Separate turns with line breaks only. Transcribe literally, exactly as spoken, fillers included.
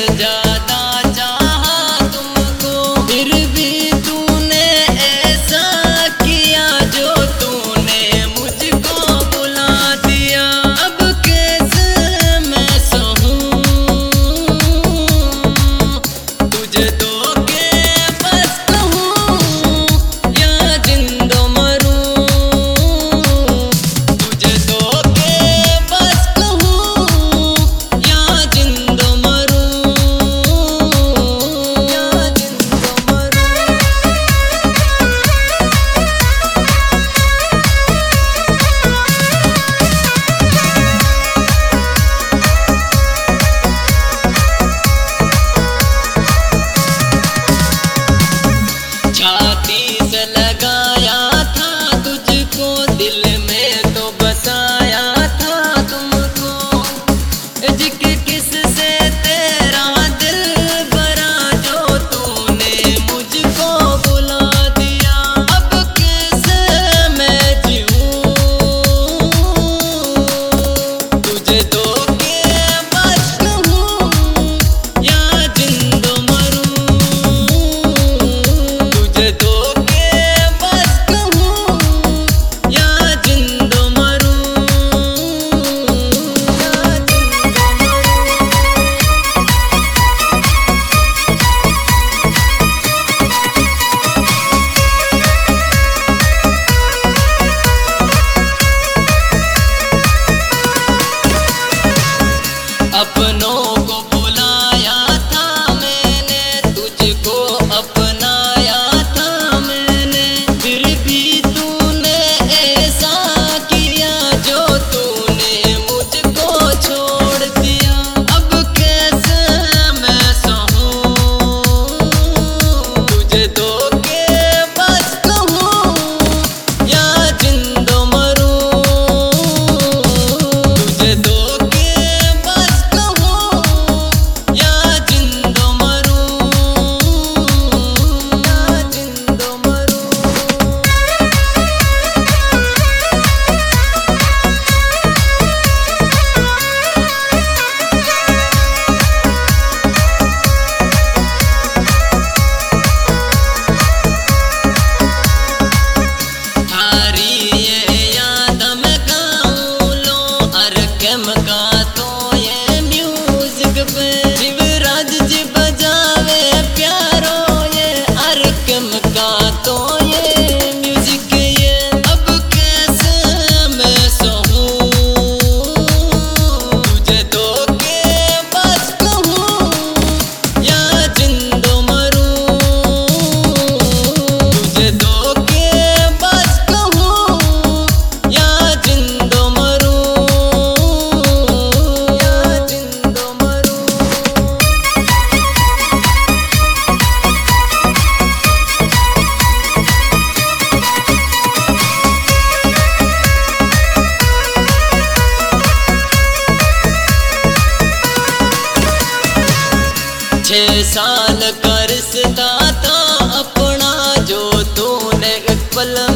ज्यादा चाहा तुमको, फिर भी तूने ऐसा किया जो तूने मुझको बुला दिया। अब कैसे मैं सहूं तुझे दो के बस कहूं या जिंदो मरूं, तुझे दो के बस कहूं या जिंदो मरूं, या जिंदो मरूं। छाती से लगाया था तुझको, दिल में तो बसाया था तुमको, इश्क किससे तेरा दिल भरा जो तूने मुझको बुला दिया। अब कैसे मैं जीऊं तुझे दो के बस कहूं या जिंदो मरूं, तुझे दो के बस कहूं या जिंदो मरूं, या जिंदो मरूं। अपनों को बुलाया था मैंने, तुझको अपनाया था मैंने, फिर भी तूने ऐसा किया जो तूने मुझको छोड़ दिया। अब कैसे मैं सहूं तुझे दो के बस कहूं या जिंदो मरूं, तुझे दो के बस कहूं या जिंदो मरूं, या जिंदो मरूं। थारी ये याद में गाऊं लो, अरकम का तो ये म्यूजिक पे शिवराज जी बजावे प्यारो, ये अरकम का तो ये म्यूजिक ये। अब कैसे मैं सहूं तुझे दो के बस कहूं या जिंदो मरूं, तुझे दो के बस कहूं या जिंदो मरूं, या जिंदो मरूं। छह साल का रिश्ता था अपना जो तूने एक पल